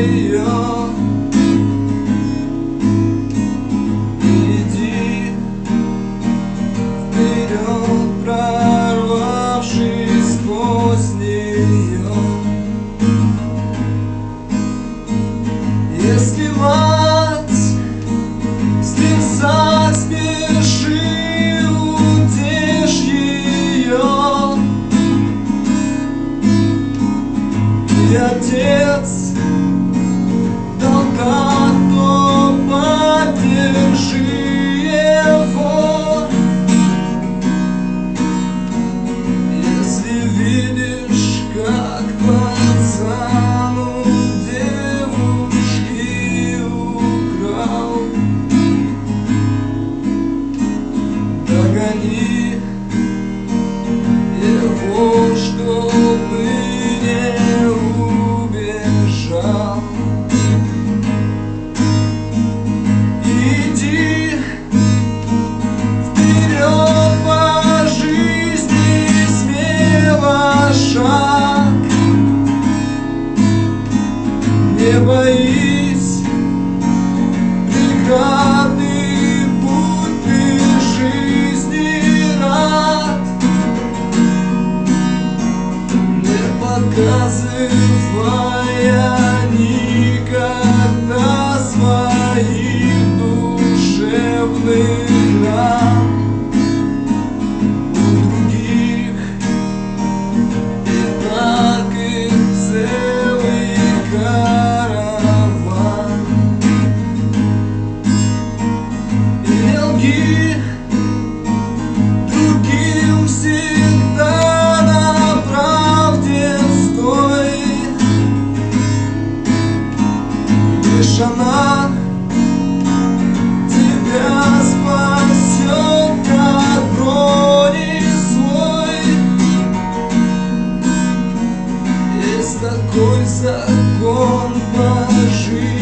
ее. Иди вперед, прорвавшись сквозь нее. Если мать с лица спеши, утешь ее. И отец долга, то поддержи его. Если видишь, как пацан у девушки украл, догони его, чтобы не убежал. Иди вперед по жизни, смело шаг, не боись преграды, будь ты жизни рад, не показывая никогда своих душевных ран. У других и так их целый караван. И не лги другим, всегда на правде стой. Лишь она тебя спасет, как бронеслой. Есть такой закон по жизни.